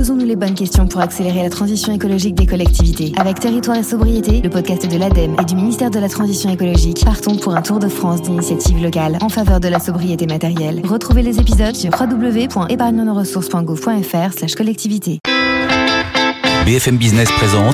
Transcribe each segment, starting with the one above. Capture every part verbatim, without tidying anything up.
Posons-nous les bonnes questions pour accélérer la transition écologique des collectivités. Avec Territoire et Sobriété, le podcast de l'ADEME et du ministère de la Transition écologique, partons pour un tour de France d'initiatives locales en faveur de la sobriété matérielle. Retrouvez les épisodes sur w w w point épargne nos ressources point gouv point f r slash collectivité. B F M Business présente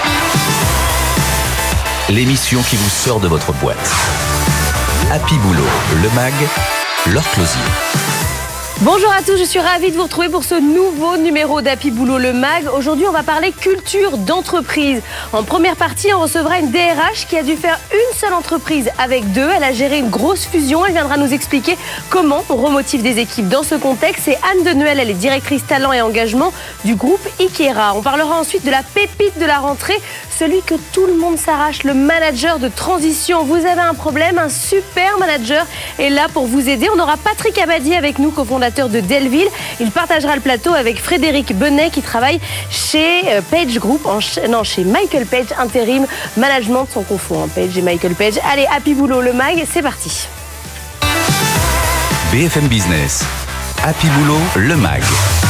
l'émission qui vous sort de votre boîte. Happy Boulot, le mag, Laure Closier. Bonjour à tous, je suis ravie de vous retrouver pour ce nouveau numéro d'Happy Boulot le Mag. Aujourd'hui, on va parler culture d'entreprise. En première partie, on recevra une D R H qui a dû faire une seule entreprise avec deux. Elle a géré une grosse fusion. Elle viendra nous expliquer comment on remotive des équipes dans ce contexte. Et Anne Denuel, elle est directrice talent et engagement du groupe Ikera. On parlera ensuite de la pépite de la rentrée, celui que tout le monde s'arrache, le manager de transition. Vous avez un problème, un super manager est là pour vous aider. On aura Patrick Abadi avec nous, cofondateur de Delville. Il partagera le plateau avec Frédéric Benet qui travaille chez Page Group, en ch- non, chez Michael Page Intérim Management, son confond, hein, Page et Michael Page. Allez, Happy Boulot le Mag, c'est parti. B F M Business, Happy Boulot le Mag,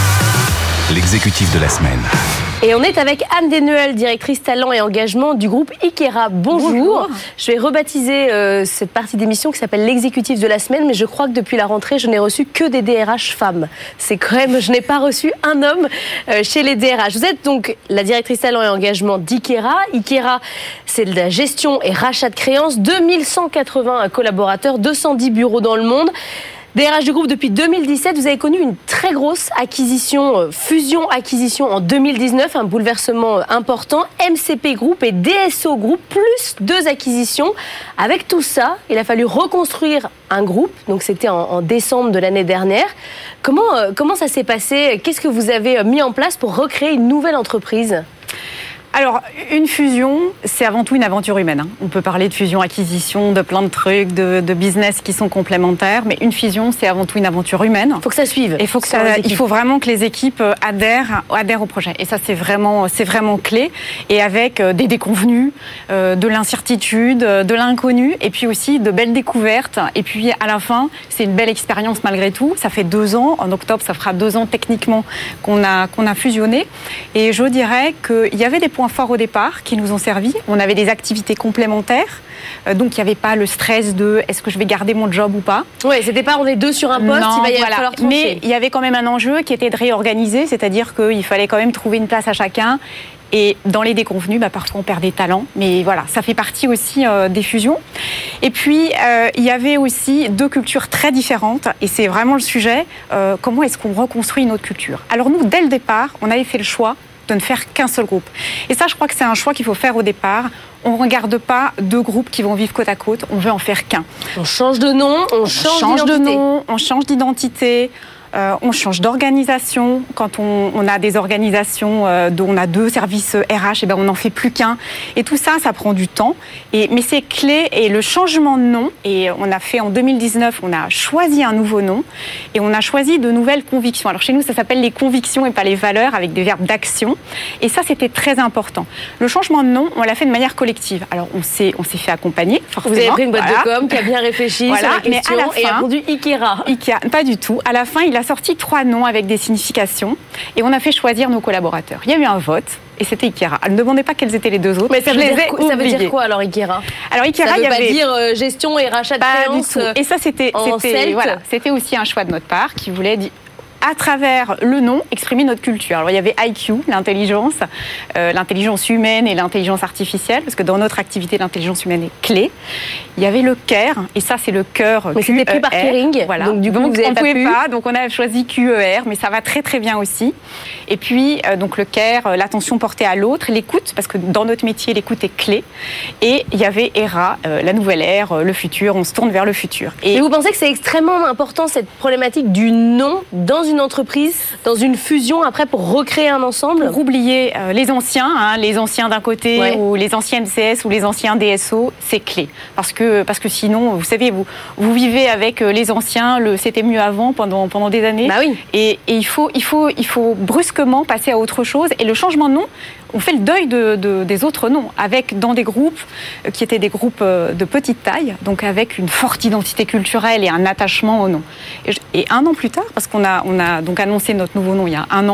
l'exécutif de la semaine. Et on est avec Anne Denuel, directrice talent et engagement du groupe Ikera. Bonjour. Bonjour. Je vais rebaptiser euh, cette partie d'émission qui s'appelle l'exécutif de la semaine, mais je crois que depuis la rentrée, je n'ai reçu que des D R H femmes. C'est quand même, je n'ai pas reçu un homme euh, chez les D R H. Vous êtes donc la directrice talent et engagement d'Ikera. Ikera, c'est de la gestion et rachat de créances, deux mille cent quatre-vingts collaborateurs, deux cent dix bureaux dans le monde. D R H du groupe depuis deux mille dix-sept, vous avez connu une très grosse acquisition, fusion-acquisition en deux mille dix-neuf, un bouleversement important. M C P Group et D S O Group, plus deux acquisitions. Avec tout ça, il a fallu reconstruire un groupe, donc c'était en, en décembre de l'année dernière. Comment, euh, comment ça s'est passé ? Qu'est-ce que vous avez mis en place pour recréer une nouvelle entreprise ? Alors, une fusion, c'est avant tout une aventure humaine. Hein. On peut parler de fusion-acquisition, de plein de trucs, de, de business qui sont complémentaires, mais une fusion, c'est avant tout une aventure humaine. Il faut que ça suive. Et faut que ça, il faut vraiment que les équipes adhèrent, adhèrent au projet. Et ça, c'est vraiment, c'est vraiment clé. Et avec des déconvenus, euh, de l'incertitude, de l'inconnu, et puis aussi de belles découvertes. Et puis, à la fin, c'est une belle expérience malgré tout. Ça fait deux ans. En octobre, ça fera deux ans techniquement qu'on a, qu'on a fusionné. Et je dirais qu'il y avait des points forts au départ qui nous ont servi. On avait des activités complémentaires, euh, donc il n'y avait pas le stress de est-ce que je vais garder mon job ou pas. Oui, c'était pas on est deux sur un poste, non, il va y voilà. falloir trancher. Mais il y avait quand même un enjeu qui était de réorganiser, c'est-à-dire qu'il fallait quand même trouver une place à chacun. Et dans les déconvenus, bah, parfois on perd des talents, mais voilà, ça fait partie aussi euh, des fusions. Et puis, euh, il y avait aussi deux cultures très différentes, et c'est vraiment le sujet, euh, comment est-ce qu'on reconstruit une autre culture ? Alors nous, dès le départ, on avait fait le choix de ne faire qu'un seul groupe. Et ça, je crois que c'est un choix qu'il faut faire au départ. On ne regarde pas deux groupes qui vont vivre côte à côte, on veut en faire qu'un. On change de nom, on, on change, change de nom, on change d'identité. Euh, on change d'organisation. Quand on, on a des organisations euh, dont on a deux services R H, et ben on n'en fait plus qu'un. Et tout ça, ça prend du temps. Et, mais c'est clé. Et le changement de nom, et on a fait en deux mille dix-neuf, on a choisi un nouveau nom et on a choisi de nouvelles convictions. Alors chez nous, ça s'appelle les convictions et pas les valeurs, avec des verbes d'action. Et ça, c'était très important. Le changement de nom, on l'a fait de manière collective. Alors on s'est, on s'est fait accompagner, forcément. Vous avez pris une boîte voilà. de com qui a bien réfléchi voilà. sur la question, mais à la fin, et a répondu Ikera. Ikea. Pas du tout. À la fin, il a sorti trois noms avec des significations et on a fait choisir nos collaborateurs. Il y a eu un vote et c'était Ikera. Ne demandez pas quels étaient les deux autres. Mais ça, veut dire, quoi, ça veut dire oubliés. quoi alors Ikera ? Alors Ikera, ça veut il y pas avait... dire euh, gestion et rachat de pas créances. Du tout. Et ça, c'était, c'était, voilà, c'était aussi un choix de notre part qui voulait dire à travers le nom, exprimer notre culture. Alors, il y avait I Q, l'intelligence, euh, l'intelligence humaine et l'intelligence artificielle, parce que dans notre activité, l'intelligence humaine est clé. Il y avait le care, et ça, c'est le cœur. Mais c'était pris par Kering, voilà. donc du coup, donc, vous on ne pouvait pu. pas, donc on a choisi Q E R, mais ça va très très bien aussi. Et puis, euh, donc le care, euh, l'attention portée à l'autre, l'écoute, parce que dans notre métier, l'écoute est clé. Et il y avait ERA, euh, la nouvelle ère, euh, le futur, on se tourne vers le futur. Et, et vous pensez que c'est extrêmement important, cette problématique du nom dans une entreprise, dans une fusion après pour recréer un ensemble ? Pour oublier euh, les anciens, hein, les anciens d'un côté, ouais. ou les anciens M C S ou les anciens D S O, c'est clé. Parce que, parce que sinon, vous savez, vous, vous vivez avec les anciens, le c'était mieux avant pendant, pendant des années. Bah oui. Et, et il, faut, il, faut, il faut brusquement passer à autre chose. Et le changement de nom, on fait le deuil de, de, des autres noms, avec dans des groupes qui étaient des groupes de petite taille, donc avec une forte identité culturelle et un attachement au nom. Et, et un an plus tard, parce qu'on a, on a donc annoncé notre nouveau nom il y a un an,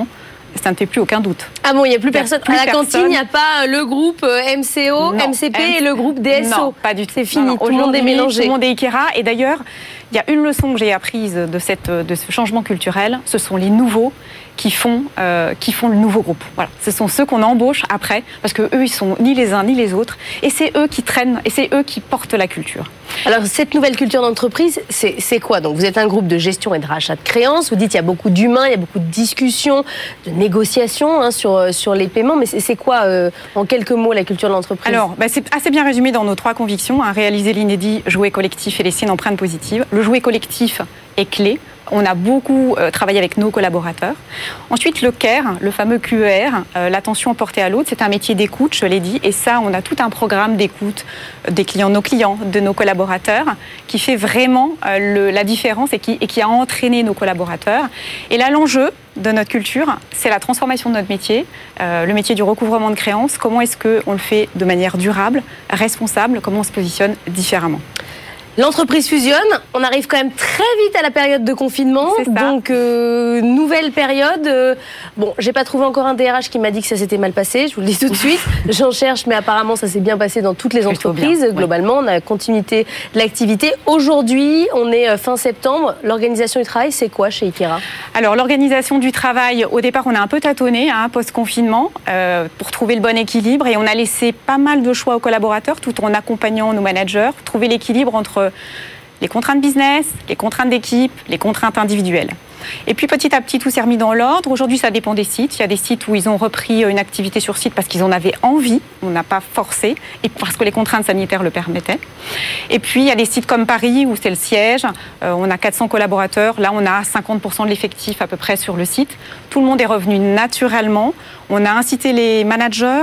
ça ne fait plus aucun doute. Ah bon, il n'y a plus personne. Plus à la personne. cantine, il n'y a pas le groupe M C O, non, M C P M- et le groupe D S O. Non, pas du tout. C'est fini, Non, non. tout le monde est mélangé. Tout le monde est Ikera. Et d'ailleurs, il y a une leçon que j'ai apprise de, cette, de ce changement culturel, ce sont les nouveaux qui font, euh, qui font le nouveau groupe. Voilà. Ce sont ceux qu'on embauche après, parce qu'eux, ils sont ni les uns ni les autres. Et c'est eux qui traînent, et c'est eux qui portent la culture. Alors, cette nouvelle culture d'entreprise, c'est, c'est quoi? Donc, vous êtes un groupe de gestion et de rachat de créances. Vous dites qu'il y a beaucoup d'humains, il y a beaucoup de discussions, de négociations hein, sur, sur les paiements. Mais c'est, c'est quoi, euh, en quelques mots, la culture de l'entreprise? Alors, bah, c'est assez bien résumé dans nos trois convictions. Hein, réaliser l'inédit, jouer collectif et laisser une empreinte positive. Le jouer collectif est clé. On a beaucoup euh, travaillé avec nos collaborateurs. Ensuite, le care, le fameux Q E R, euh, l'attention portée à l'autre, c'est un métier d'écoute, je l'ai dit. Et ça, on a tout un programme d'écoute des clients, nos clients, de nos collaborateurs, qui fait vraiment euh, le, la différence et qui, et qui a entraîné nos collaborateurs. Et là, l'enjeu de notre culture, c'est la transformation de notre métier, euh, le métier du recouvrement de créances. Comment est-ce qu'on le fait de manière durable, responsable, comment on se positionne différemment? L'entreprise fusionne, on arrive quand même très vite à la période de confinement, C'est ça. donc euh, nouvelle période. Euh, bon, j'ai pas trouvé encore un D R H qui m'a dit que ça s'était mal passé, je vous le dis tout de suite. J'en cherche, mais apparemment ça s'est bien passé dans toutes les Plutôt entreprises. bien, Globalement, on a la continuité de l'activité. Aujourd'hui, on est fin septembre. L'organisation du travail, c'est quoi chez Ikera? Alors, l'organisation du travail, au départ, on a un peu tâtonné, hein, post-confinement, euh, pour trouver le bon équilibre. Et on a laissé pas mal de choix aux collaborateurs, tout en accompagnant nos managers, trouver l'équilibre entre les contraintes business, les contraintes d'équipe, les contraintes individuelles. Et puis petit à petit, tout s'est remis dans l'ordre. Aujourd'hui, ça dépend des sites. Il y a des sites où ils ont repris une activité sur site parce qu'ils en avaient envie. On n'a pas forcé et parce que les contraintes sanitaires le permettaient. Et puis, il y a des sites comme Paris où c'est le siège. Euh, on a quatre cents collaborateurs. Là, on a cinquante pour cent de l'effectif à peu près sur le site. Tout le monde est revenu naturellement. On a incité les managers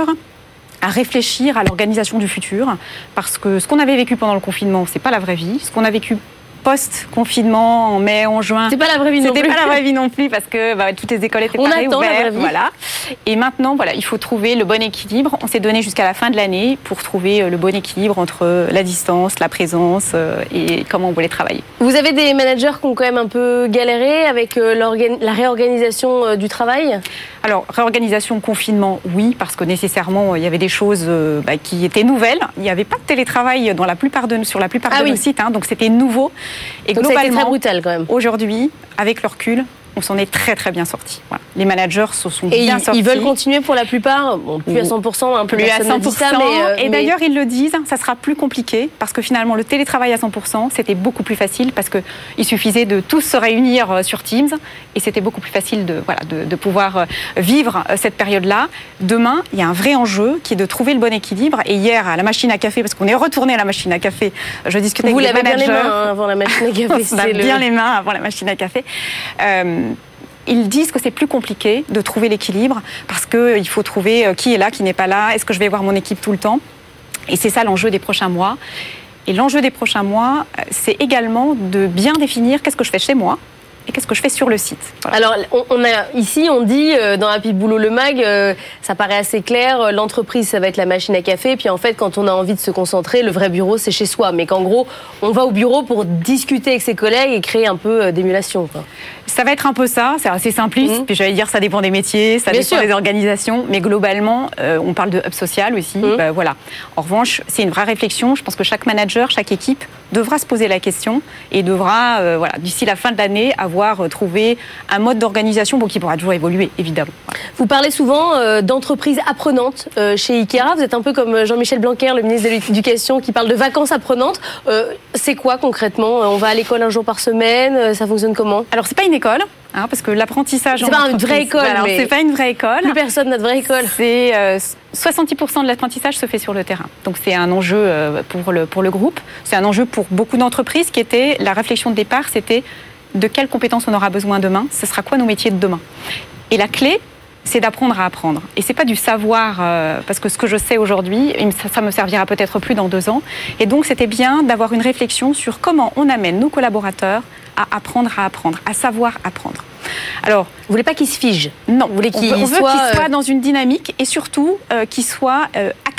à réfléchir à l'organisation du futur, parce que ce qu'on avait vécu pendant le confinement, c'est pas la vraie vie. Ce qu'on a vécu post-confinement, en mai, en juin, C'est pas la vraie vie non plus. c'était pas la vraie vie non plus, parce que bah, toutes les écoles étaient On pas attend la vraie réouvertes. vie. Voilà. Et maintenant, voilà, il faut trouver le bon équilibre. On s'est donné jusqu'à la fin de l'année pour trouver le bon équilibre entre la distance, la présence euh, et comment on voulait travailler. Vous avez des managers qui ont quand même un peu galéré avec euh, l'organ- la réorganisation euh, du travail? Alors, réorganisation, confinement, oui, parce que nécessairement, il y avait des choses euh, bah, qui étaient nouvelles. Il n'y avait pas de télétravail dans la plupart de, sur la plupart Ah de oui. nos sites, hein, donc c'était nouveau. Et Donc ça a été globalement, très brutal quand même. aujourd'hui, avec le recul, on s'en est très très bien sortis. Voilà. Les managers se sont Et bien ils, sortis. ils veulent continuer pour la plupart, bon, plus à cent pour cent, un peu Plus à personne cent ne dit pour cent. ça, mais, euh, et mais- d'ailleurs, ils le disent, ça sera plus compliqué parce que finalement, le télétravail à cent pour cent, c'était beaucoup plus facile parce qu'il suffisait de tous se réunir sur Teams et c'était beaucoup plus facile de, voilà, de, de pouvoir vivre cette période-là. Demain, il y a un vrai enjeu qui est de trouver le bon équilibre. Et hier, à la machine à café, parce qu'on est retourné à la machine à café, je discutais vous avec l'avez les bien managers. les mains hein, avant la machine à café. On a c'est le- bien les mains avant la machine à café. Euh, Ils disent que c'est plus compliqué de trouver l'équilibre parce qu'il faut trouver qui est là, qui n'est pas là, est-ce que je vais voir mon équipe tout le temps? Et c'est ça l'enjeu des prochains mois. Et l'enjeu des prochains mois, c'est également de bien définir qu'est-ce que je fais chez moi et qu'est-ce que je fais sur le site. Voilà. Alors, on, on a, ici, on dit, euh, dans Happy Boulot le Mag, euh, ça paraît assez clair, euh, l'entreprise, ça va être la machine à café, puis en fait, quand on a envie de se concentrer, le vrai bureau, c'est chez soi. Mais qu'en gros, on va au bureau pour discuter avec ses collègues et créer un peu euh, d'émulation, quoi. Ça va être un peu ça, c'est assez simpliste. Mmh. Puis j'allais dire, ça dépend des métiers, ça Bien dépend sûr. des organisations, mais globalement, euh, on parle de hub social aussi. Mmh. Ben, voilà. En revanche, c'est une vraie réflexion. Je pense que chaque manager, chaque équipe devra se poser la question et devra, euh, voilà, d'ici la fin de l'année, avoir euh, trouvé un mode d'organisation bon, qui pourra toujours évoluer, évidemment. Voilà. Vous parlez souvent euh, d'entreprises apprenantes euh, chez Ikera. Vous êtes un peu comme Jean-Michel Blanquer, le ministre de l'Éducation, qui parle de vacances apprenantes. Euh, c'est quoi concrètement? On va à l'école un jour par semaine? Ça fonctionne comment? Alors, c'est pas une école, hein, parce que l'apprentissage. C'est en pas une entreprise, vraie école, voilà, mais- c'est pas une vraie école. Plus personne n'a de vraie école. C'est euh, soixante-dix pour cent de l'apprentissage se fait sur le terrain. Donc c'est un enjeu euh, pour le, pour le groupe. C'est un enjeu pour beaucoup d'entreprises qui était, la réflexion de départ, c'était de quelles compétences on aura besoin demain, ce sera quoi nos métiers de demain. Et la clé, c'est d'apprendre à apprendre. Et c'est pas du savoir, euh, parce que ce que je sais aujourd'hui, ça, ça me servira peut-être plus dans deux ans. Et donc c'était bien d'avoir une réflexion sur comment on amène nos collaborateurs à apprendre à apprendre, à savoir apprendre. Alors, Vous voulez pas qu'ils se figent? non, Vous voulez on qu'ils veut, on veut soient, qu'ils soient euh, dans une dynamique et surtout euh, qu'ils soient euh, acteurs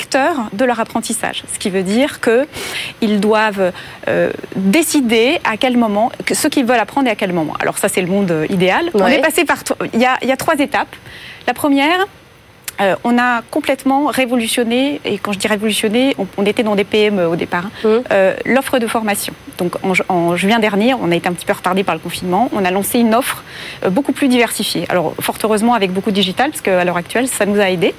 acteurs de leur apprentissage. Ce qui veut dire qu'ils doivent euh, décider à quel moment, ce qu'ils veulent apprendre et à quel moment. Alors ça, c'est le monde idéal. Ouais. On est passé par... Il y a, il y a trois étapes. La première... Euh, on a complètement révolutionné, et quand je dis révolutionné, on, on était dans des P M E au départ, mmh. euh, l'offre de formation. Donc en, en juin dernier, on a été un petit peu retardé par le confinement, on a lancé une offre euh, beaucoup plus diversifiée. Alors fort heureusement avec beaucoup de digital, parce qu'à l'heure actuelle, ça nous a aidés.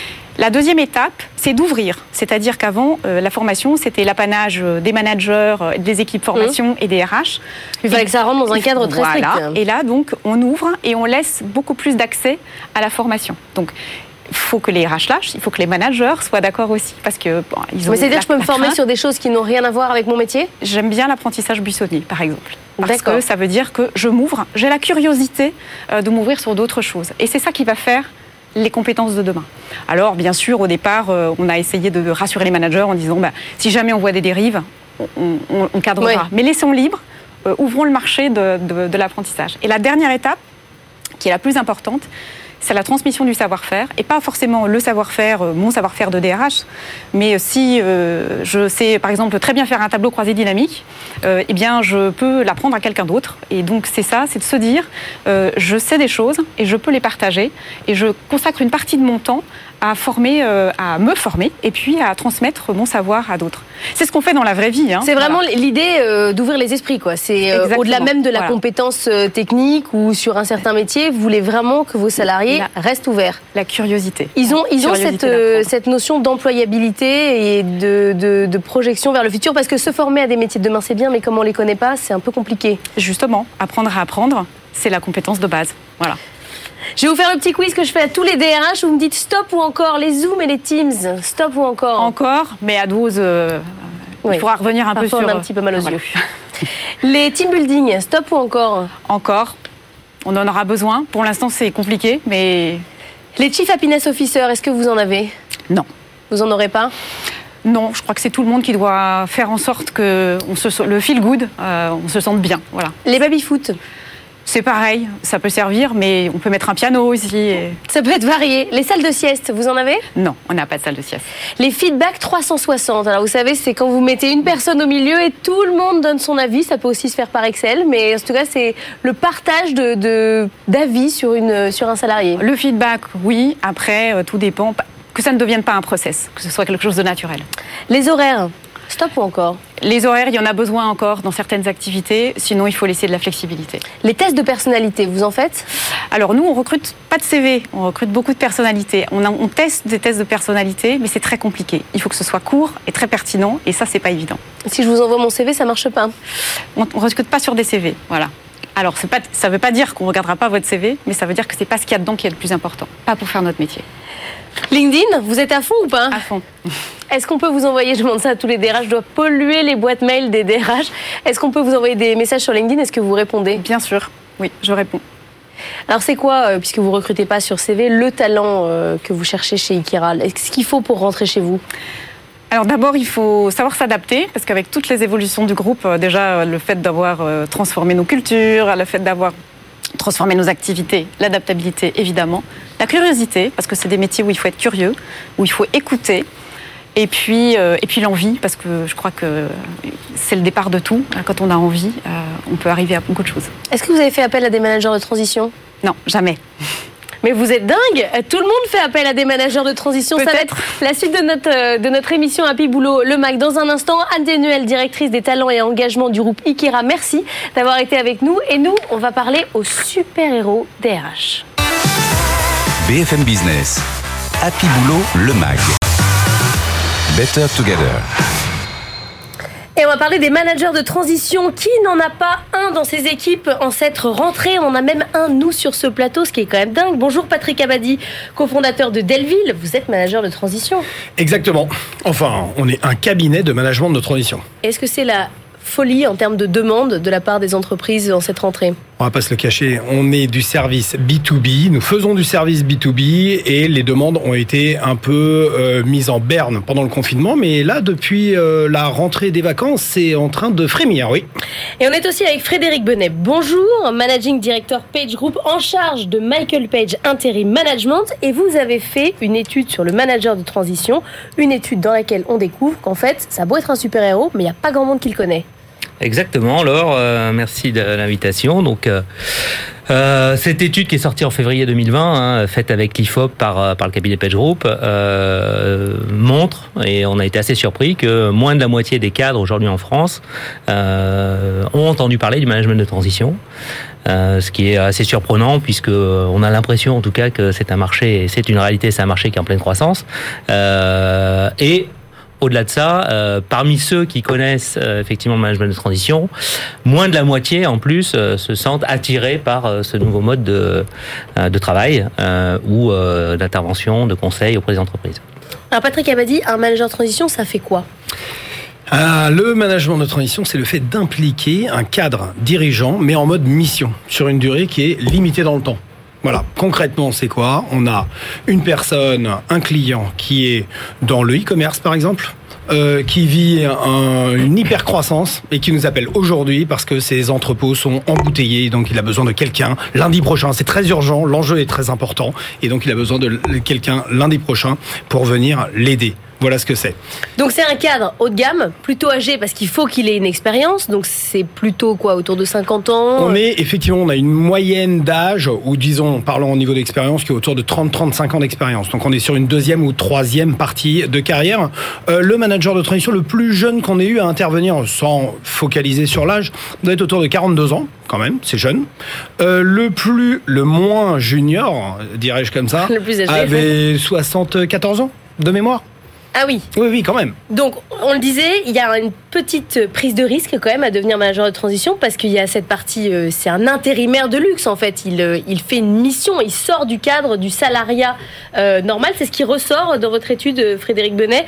La deuxième étape, c'est d'ouvrir. C'est-à-dire qu'avant, euh, la formation, c'était l'apanage des managers, euh, des équipes formation mmh. et des R H. Il fallait que ça rentre dans un cadre très voilà. strict. Et là, donc, on ouvre et on laisse beaucoup plus d'accès à la formation. Donc, il faut que les R H lâchent, il faut que les managers soient d'accord aussi. Parce que, bon, ils ont Mais c'est-à-dire que je peux me former crainte. sur des choses qui n'ont rien à voir avec mon métier ? J'aime bien l'apprentissage buissonnier, par exemple. Parce D'accord. que ça veut dire que je m'ouvre, j'ai la curiosité euh, de m'ouvrir sur d'autres choses. Et c'est ça qui va faire les compétences de demain. Alors, bien sûr, au départ, euh, on a essayé de rassurer les managers en disant bah, si jamais on voit des dérives, on, on, on cadrera. Ouais. Mais laissons libre, euh, ouvrons le marché de, de, de l'apprentissage. Et la dernière étape, qui est la plus importante, c'est la transmission du savoir-faire, et pas forcément le savoir-faire, mon savoir-faire de D R H, mais si euh, je sais, par exemple, très bien faire un tableau croisé dynamique, euh, eh bien, je peux l'apprendre à quelqu'un d'autre. Et donc, c'est ça, c'est de se dire, euh, je sais des choses, et je peux les partager, et je consacre une partie de mon temps à former, euh, à me former, et puis à transmettre mon savoir à d'autres. C'est ce qu'on fait dans la vraie vie. Hein. C'est vraiment voilà. l'idée euh, d'ouvrir les esprits, quoi. C'est euh, au-delà même de la voilà. compétence euh, technique ou sur un certain métier, vous voulez vraiment que vos salariés la, restent ouverts. La curiosité. Ils ont, ils ont cette, euh, cette notion d'employabilité et de, de, de projection vers le futur, parce que se former à des métiers de demain, c'est bien, mais comme on les connaît pas, c'est un peu compliqué. Justement, apprendre à apprendre, c'est la compétence de base. Voilà. Je vais vous faire le petit quiz que je fais à tous les D R H. Vous me dites stop ou encore, les Zooms et les Teams. Stop ou encore ? Encore, mais à dose, euh, oui. il faudra revenir un Parfois peu sur... on a un petit peu mal aux voilà. yeux. Les team building, stop ou encore ? Encore. On en aura besoin. Pour l'instant, c'est compliqué, mais... Les Chief Happiness Officer, est-ce que vous en avez ? Non. Vous en aurez pas ? Non, je crois que c'est tout le monde qui doit faire en sorte que on se, le feel good, euh, on se sente bien. Voilà. Les baby-foot ? C'est pareil, ça peut servir, mais on peut mettre un piano aussi. Et... Ça peut être varié. Les salles de sieste, vous en avez ? Non, on n'a pas de salle de sieste. Les feedbacks trois cent soixante. Alors vous savez, c'est quand vous mettez une personne au milieu et tout le monde donne son avis. Ça peut aussi se faire par Excel, mais en tout cas, c'est le partage de, de, d'avis sur, une, sur un salarié. Le feedback, oui. Après, euh, tout dépend. Que ça ne devienne pas un process, que ce soit quelque chose de naturel. Les horaires, stop ou encore ? Les horaires, il y en a besoin encore dans certaines activités, sinon il faut laisser de la flexibilité. Les tests de personnalité, vous en faites ? Alors nous, on recrute pas de C V, on recrute beaucoup de personnalités. On, a, on teste des tests de personnalité, mais c'est très compliqué. Il faut que ce soit court et très pertinent, et ça, c'est pas évident. Si je vous envoie mon C V, ça marche pas ? On ne recrute pas sur des C V, voilà. Alors, c'est pas, ça ne veut pas dire qu'on ne regardera pas votre C V, mais ça veut dire que c'est pas ce qu'il y a dedans qui est le plus important, pas pour faire notre métier. LinkedIn, vous êtes à fond ou pas ? À fond. Est-ce qu'on peut vous envoyer, je demande ça à tous les D R H, je dois polluer les boîtes mail des D R H. Est-ce qu'on peut vous envoyer des messages sur LinkedIn ? Est-ce que vous répondez ? Bien sûr, oui, je réponds. Alors c'est quoi, euh, puisque vous ne recrutez pas sur C V, le talent euh, que vous cherchez chez Ikera ? Qu'est-ce qu'il faut pour rentrer chez vous ? Alors d'abord, il faut savoir s'adapter, parce qu'avec toutes les évolutions du groupe, euh, déjà le fait d'avoir euh, transformé nos cultures, le fait d'avoir transformé nos activités, l'adaptabilité évidemment, la curiosité, parce que c'est des métiers où il faut être curieux, où il faut écouter, et puis, euh, et puis l'envie, parce que je crois que c'est le départ de tout. Quand on a envie, euh, on peut arriver à beaucoup de choses. Est-ce que vous avez fait appel à des managers de transition ? Non, jamais. Mais vous êtes dingue! Tout le monde fait appel à des managers de transition. Peut-être. Ça va être la suite de notre, de notre émission Happy Boulot, le M A C. Dans un instant, Anne Desnuel, directrice des talents et engagement du groupe Ikera. Merci d'avoir été avec nous. Et nous, on va parler aux super-héros des R H. B F M Business, Happy Boulot, le M A G. Better Together. Et on va parler des managers de transition. Qui n'en a pas un dans ses équipes en cette rentrée ? On en a même un, nous, sur ce plateau, ce qui est quand même dingue. Bonjour Patrick Abadi, cofondateur de Delville. Vous êtes manager de transition. Exactement. Enfin, on est un cabinet de management de transition. Est-ce que c'est la folie en termes de demande de la part des entreprises en cette rentrée ? On va pas se le cacher, on est du service B deux B, nous faisons du service B deux B et les demandes ont été un peu euh, mises en berne pendant le confinement, mais là, depuis euh, la rentrée des vacances, c'est en train de frémir, oui. Et on est aussi avec Frédéric Benet. Bonjour, Managing Director Page Group en charge de Michael Page Interim Management, et vous avez fait une étude sur le manager de transition, une étude dans laquelle on découvre qu'en fait, ça a beau être un super-héros, mais il n'y a pas grand monde qui le connaît. Exactement, Laure, euh, merci de l'invitation. Donc, euh, euh, cette étude qui est sortie en février deux mille vingt, hein, faite avec l'I F O P par, par le cabinet Page Group, euh, montre, et on a été assez surpris, que moins de la moitié des cadres aujourd'hui en France euh, ont entendu parler du management de transition. Euh, ce qui est assez surprenant puisque on a l'impression en tout cas que c'est un marché, c'est une réalité, c'est un marché qui est en pleine croissance. Euh, et au-delà de ça, euh, parmi ceux qui connaissent euh, effectivement le management de transition, moins de la moitié en plus euh, se sentent attirés par euh, ce nouveau mode de, euh, de travail euh, ou euh, d'intervention, de conseil auprès des entreprises. Alors Patrick Abadie, un manager de transition, ça fait quoi ? Ah, le management de transition, c'est le fait d'impliquer un cadre dirigeant, mais en mode mission, sur une durée qui est limitée dans le temps. Voilà, concrètement, c'est quoi ? On a une personne, un client qui est dans le e-commerce, par exemple, euh, qui vit un, une hyper-croissance et qui nous appelle aujourd'hui parce que ses entrepôts sont embouteillés, donc il a besoin de quelqu'un lundi prochain. C'est très urgent, l'enjeu est très important, et donc il a besoin de quelqu'un lundi prochain pour venir l'aider. Voilà ce que c'est. Donc c'est un cadre haut de gamme, plutôt âgé parce qu'il faut qu'il ait une expérience. Donc c'est plutôt quoi, autour de cinquante ans ? On est effectivement, on a une moyenne d'âge, ou disons, parlons au niveau d'expérience, qui est autour de trente à trente-cinq ans d'expérience. Donc on est sur une deuxième ou troisième partie de carrière. Euh, le manager de transition le plus jeune qu'on ait eu à intervenir, sans focaliser sur l'âge, doit être autour de quarante-deux ans. Quand même, c'est jeune. Euh, le plus, le moins junior, dirais-je comme ça, le plus âgé, avait soixante-quatorze ans de mémoire. Ah oui. Oui, oui, quand même. Donc, on le disait, il y a une petite prise de risque quand même à devenir manager de transition parce qu'il y a cette partie, euh, c'est un intérimaire de luxe en fait. Il, euh, il fait une mission, il sort du cadre du salariat euh, normal. C'est ce qui ressort dans votre étude, Frédéric Benet.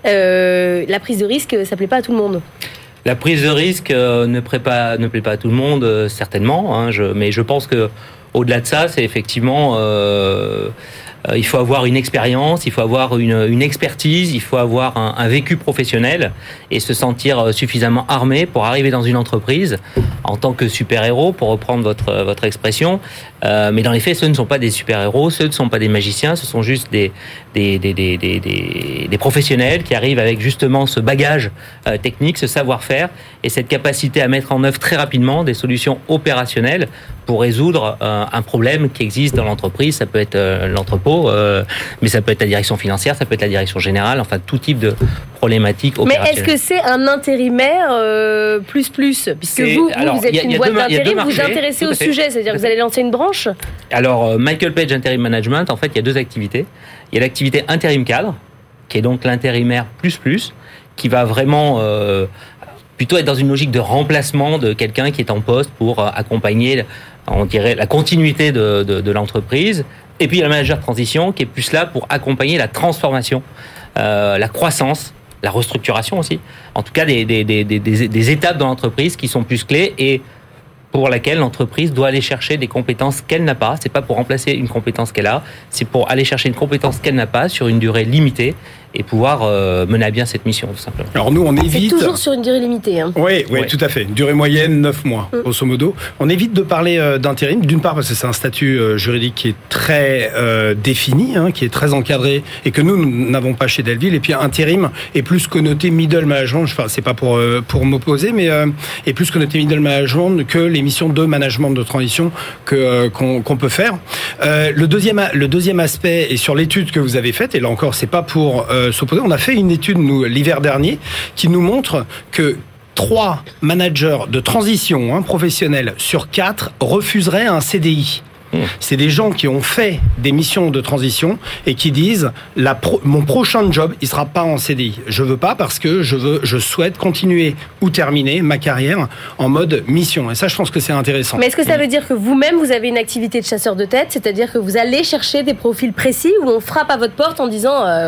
Euh, la prise de risque, ça plaît pas à tout le monde. La prise de risque euh, ne, plaît pas, ne plaît pas à tout le monde, euh, certainement. Hein, je, mais je pense que au-delà de ça, c'est effectivement... Euh, il faut avoir une expérience, il faut avoir une, une expertise, il faut avoir un, un vécu professionnel et se sentir suffisamment armé pour arriver dans une entreprise en tant que super-héros, pour reprendre votre, votre expression. Euh, mais dans les faits, ce ne sont pas des super-héros, ce ne sont pas des magiciens, ce sont juste des, des, des, des, des, des, des professionnels qui arrivent avec justement ce bagage euh, technique, ce savoir-faire et cette capacité à mettre en œuvre très rapidement des solutions opérationnelles pour résoudre euh, un problème qui existe dans l'entreprise. Ça peut être euh, l'entrepôt, euh, mais ça peut être la direction financière, ça peut être la direction générale, enfin tout type de problématiques opérationnelles. Mais est-ce que c'est un intérimaire euh, plus plus, puisque c'est, vous, vous, alors, vous êtes y a, une y a boîte deux, d'intérim, vous vous intéressez au sujet, c'est-à-dire que vous allez lancer une branche ? Alors, Michael Page Interim Management, en fait, il y a deux activités. Il y a l'activité intérim cadre, qui est donc l'intérimaire plus plus, qui va vraiment euh, plutôt être dans une logique de remplacement de quelqu'un qui est en poste pour euh, accompagner, on dirait, la continuité de, de, de l'entreprise. Et puis, il y a le manager de transition qui est plus là pour accompagner la transformation, euh, la croissance, la restructuration aussi. En tout cas, des, des, des, des, des étapes dans l'entreprise qui sont plus clés et pour laquelle l'entreprise doit aller chercher des compétences qu'elle n'a pas. C'est pas pour remplacer une compétence qu'elle a, c'est pour aller chercher une compétence qu'elle n'a pas sur une durée limitée et pouvoir euh, mener à bien cette mission, tout simplement. Alors nous, on évite... C'est toujours sur une durée limitée. Hein. Oui, oui, oui, tout à fait. Une durée moyenne, neuf mois, mm. grosso modo. On évite de parler euh, d'intérim, d'une part parce que c'est un statut euh, juridique qui est très euh, défini, hein, qui est très encadré, et que nous, nous n'avons pas chez Delville. Et puis intérim est plus connoté middle management, enfin, c'est pas pour, euh, pour m'opposer, mais euh, est plus connoté middle management que les missions de management de transition que, euh, qu'on, qu'on peut faire. Euh, le, deuxième, le deuxième aspect est sur l'étude que vous avez faite, et là encore, c'est pas pour... Euh, s'opposer. On a fait une étude, nous, l'hiver dernier, qui nous montre que trois managers de transition hein, professionnels sur quatre refuseraient un C D I. C'est des gens qui ont fait des missions de transition et qui disent la pro- mon prochain job, il sera pas en C D I. Je veux pas parce que je veux, je souhaite continuer ou terminer ma carrière en mode mission. Et ça, je pense que c'est intéressant. Mais est-ce que ça veut dire que vous-même, vous avez une activité de chasseur de tête, c'est-à-dire que vous allez chercher des profils précis où on frappe à votre porte en disant euh,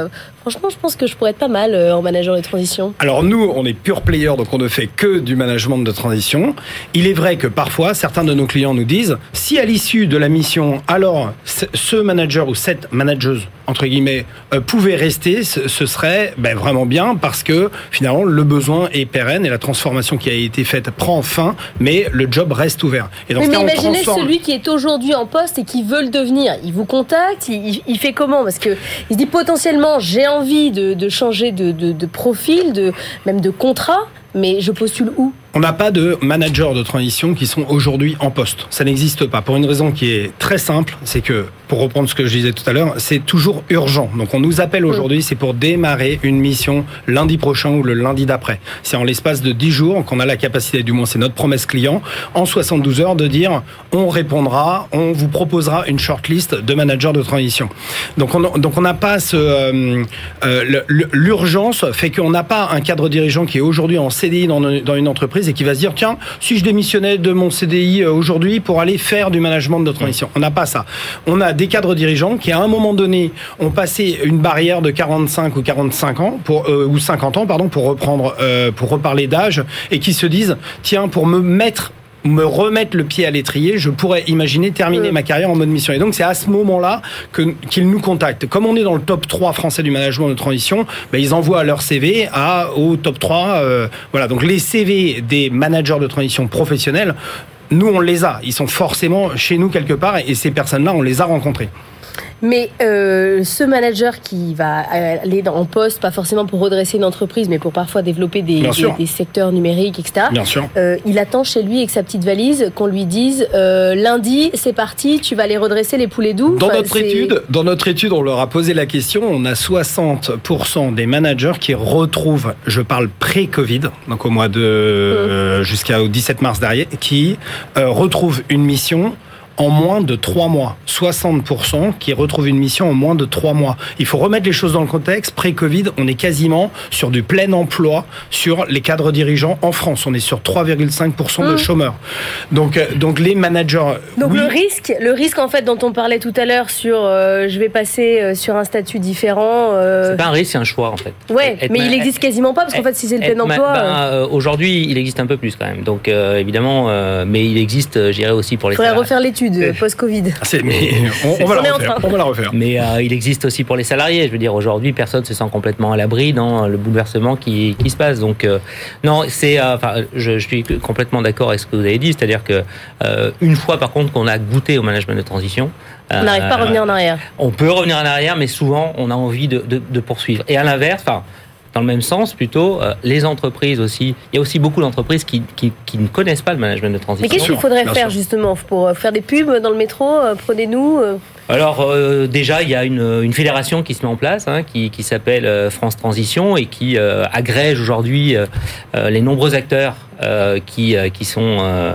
franchement, je pense que je pourrais être pas mal euh, en manager de transition. Alors nous, on est pure player, donc on ne fait que du management de transition. Il est vrai que parfois, certains de nos clients nous disent, si à l'issue de la mission, alors ce manager ou cette manageuse, entre guillemets, euh, pouvait rester, ce, ce serait ben, vraiment bien parce que finalement, le besoin est pérenne et la transformation qui a été faite prend fin, mais le job reste ouvert. Et dans mais ce cas, mais on imaginez transforme... celui qui est aujourd'hui en poste et qui veut le devenir. Il vous contacte, il, il, il fait comment? Parce que il se dit potentiellement, j'ai envie de, de changer de, de, de profil, de, même de contrat, mais je postule où? On n'a pas de managers de transition qui sont aujourd'hui en poste. Ça n'existe pas. Pour une raison qui est très simple, c'est que, pour reprendre ce que je disais tout à l'heure, c'est toujours urgent. Donc on nous appelle aujourd'hui, c'est pour démarrer une mission lundi prochain ou le lundi d'après. C'est en l'espace de dix jours qu'on a la capacité, du moins c'est notre promesse client, en soixante-douze heures de dire on répondra, on vous proposera une shortlist de managers de transition. Donc on donc on n'a pas ce euh, euh, l'urgence fait qu'on n'a pas un cadre dirigeant qui est aujourd'hui en C D I dans, dans une entreprise et qui va se dire tiens, si je démissionnais de mon C D I aujourd'hui pour aller faire du management de transition. On n'a pas ça. On a des cadres dirigeants qui à un moment donné ont passé une barrière de quarante-cinq ou quarante-cinq ans pour euh, ou cinquante ans pardon pour reprendre euh, pour reparler d'âge et qui se disent tiens, pour me mettre me remettre le pied à l'étrier, je pourrais imaginer terminer euh. ma carrière en mode mission. Et donc, c'est à ce moment-là que, qu'ils nous contactent. Comme on est dans le top trois français du management de transition, ben, ils envoient leur C V à, au top trois. Euh, voilà. Donc, les C V des managers de transition professionnels, nous, on les a. Ils sont forcément chez nous quelque part et ces personnes-là, on les a rencontrées. Mais euh, ce manager qui va aller en poste, pas forcément pour redresser une entreprise, mais pour parfois développer des, des, des secteurs numériques, et cetera. Bien sûr. Euh, il attend chez lui avec sa petite valise qu'on lui dise euh, lundi, c'est parti, tu vas aller redresser les poulets doux. Dans enfin, notre c'est... étude, dans notre étude, on leur a posé la question. On a soixante pour cent des managers qui retrouvent, je parle pré-Covid, donc au mois de euh, jusqu'au dix-sept mars dernier, qui euh, retrouvent une mission en moins de trois mois. soixante pour cent qui retrouvent une mission en moins de trois mois. Il faut remettre les choses dans le contexte. Pré-Covid, on est quasiment sur du plein emploi sur les cadres dirigeants en France. On est sur trois virgule cinq pour cent mmh. de chômeurs. Donc, donc les managers... Donc oui. le risque, le risque en fait dont on parlait tout à l'heure sur euh, je vais passer euh, sur un statut différent... Euh... C'est pas un risque, c'est un choix en fait. Ouais, être mais ma... il existe quasiment pas parce qu'en fait si c'est le plein emploi... Ben, euh... Aujourd'hui, il existe un peu plus quand même. Donc euh, évidemment, euh, mais il existe, je dirais aussi pour les... Il faudrait refaire l'étude. Post-Covid. C'est, mais on, on, va la refaire, on va la refaire. Mais euh, il existe aussi pour les salariés. Je veux dire, aujourd'hui, personne ne se sent complètement à l'abri dans le bouleversement qui, qui se passe. Donc, euh, non, c'est, euh, enfin, je, je suis complètement d'accord avec ce que vous avez dit. C'est-à-dire que euh, une fois, par contre, qu'on a goûté au management de transition, on n'arrive euh, pas à revenir en arrière. On peut revenir en arrière, mais souvent, on a envie de, de, de poursuivre. Et à l'inverse, enfin. Dans le même sens, plutôt, euh, les entreprises aussi. Il y a aussi beaucoup d'entreprises qui, qui, qui ne connaissent pas le management de transition. Mais qu'est-ce qu'il faudrait faire justement pour faire des pubs dans le métro? Prenez-nous. Alors euh, déjà, il y a une, une fédération qui se met en place, hein, qui, qui s'appelle euh, France Transition et qui euh, agrège aujourd'hui euh, euh, les nombreux acteurs euh, qui, euh, qui sont euh,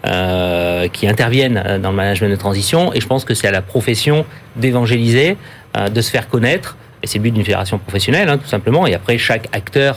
euh, qui interviennent dans le management de transition. Et je pense que c'est à la profession d'évangéliser, euh, de se faire connaître. Et c'est le but d'une fédération professionnelle, hein, tout simplement. Et après, chaque acteur,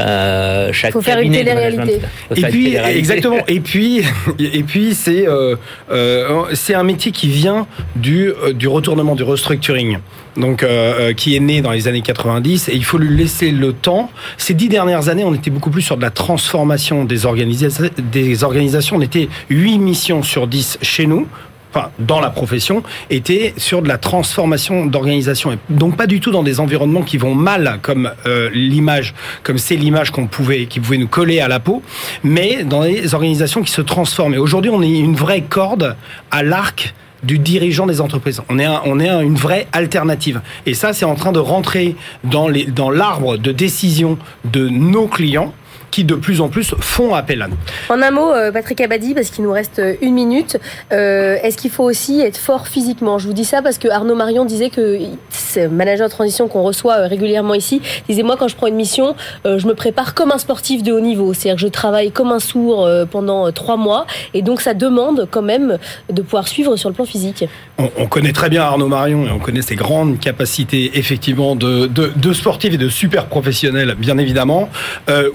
euh, chaque faut faire une télé-réalité. Et puis, exactement. Et puis, et puis, c'est euh, euh, c'est un métier qui vient du du retournement, du restructuring. Donc, euh, qui est né dans les années quatre-vingt-dix, et il faut lui laisser le temps. Ces dix dernières années, on était beaucoup plus sur de la transformation des organisations. Des organisations. On était huit missions sur dix chez nous. Enfin, dans la profession, était sur de la transformation d'organisation. Et donc pas du tout dans des environnements qui vont mal, comme euh, l'image, comme c'est l'image qu'on pouvait, qui pouvait nous coller à la peau, mais dans des organisations qui se transforment. Et aujourd'hui, on est une vraie corde à l'arc du dirigeant des entreprises. On est, un, on est un, une vraie alternative. Et ça, c'est en train de rentrer dans, les, dans l'arbre de décision de nos clients, qui de plus en plus font appel à nous. En un mot, Patrick Abadie, parce qu'il nous reste une minute, euh, est-ce qu'il faut aussi être fort physiquement? Je vous dis ça parce que Arnaud Marion disait que ce manager de transition qu'on reçoit régulièrement ici disait moi quand je prends une mission, euh, je me prépare comme un sportif de haut niveau, c'est-à-dire que je travaille comme un sourd euh, pendant trois mois et donc ça demande quand même de pouvoir suivre sur le plan physique. On, on connaît très bien Arnaud Marion et on connaît ses grandes capacités effectivement de, de, de sportif et de super professionnel, bien évidemment. Euh, oui,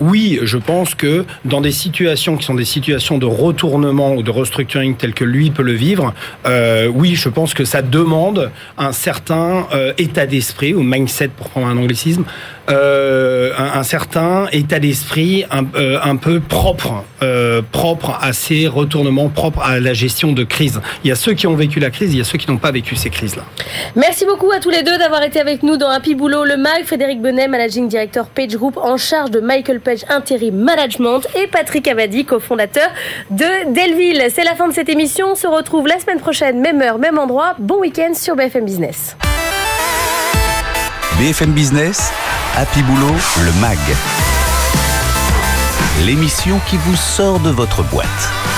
je pense que dans des situations qui sont des situations de retournement ou de restructuring tel que lui peut le vivre, euh, oui, je pense que ça demande un certain euh, état d'esprit, ou mindset pour prendre un anglicisme, euh, un, un certain état d'esprit un, euh, un peu propre, euh, propre à ces retournements, propre à la gestion de crise. Il y a ceux qui ont vécu la crise, il y a ceux qui n'ont pas vécu ces crises-là. Merci beaucoup à tous les deux d'avoir été avec nous dans Happy Boulot, le mag. Frédéric Benet, Managing Director Page Group en charge de Michael Page Interim Management, et Patrick Abadie, cofondateur de Delville. C'est la fin de cette émission. On se retrouve la semaine prochaine, même heure, même endroit. Bon week-end sur B F M Business. B F M Business, Happy Boulot, le mag. L'émission qui vous sort de votre boîte.